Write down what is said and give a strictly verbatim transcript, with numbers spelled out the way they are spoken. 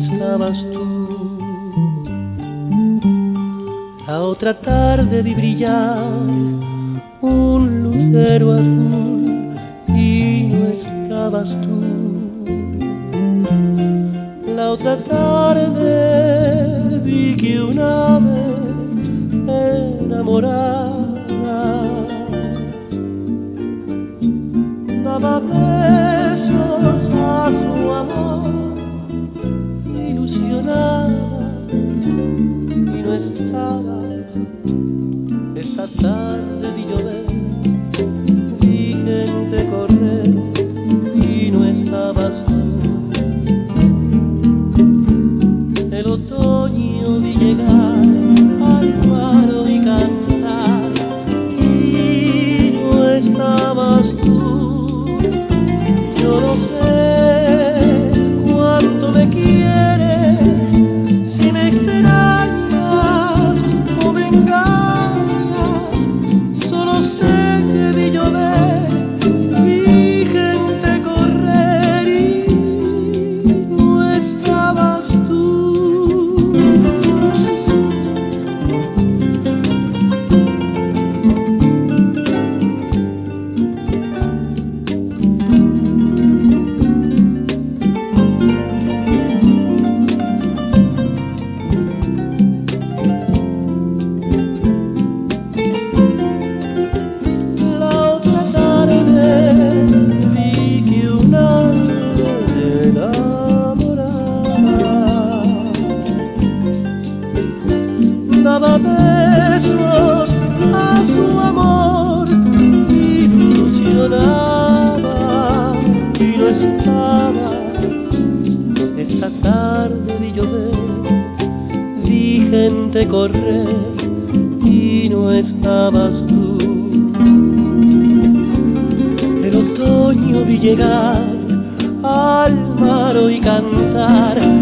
estabas tú. La otra tarde vi brillar un lucero azul y no estabas tú. La otra tarde vi que un ave enamorada daba besos a su amor ilusionada y no estabas. Esa tarde vi llover, vi gente correr y no estabas tú. El otoño vi llegar al faro y cantar y no estabas tú. Yo no sé cuánto me quieres, si me extrañas o me engañas. Solo sé que vi llover, vi gente correr y no estabas tú. Daba besos a su amor ilusionada y no estabas. Esa tarde vi llover, vi gente correr y no estabas tú. El otoño vi llegar al mar y cantar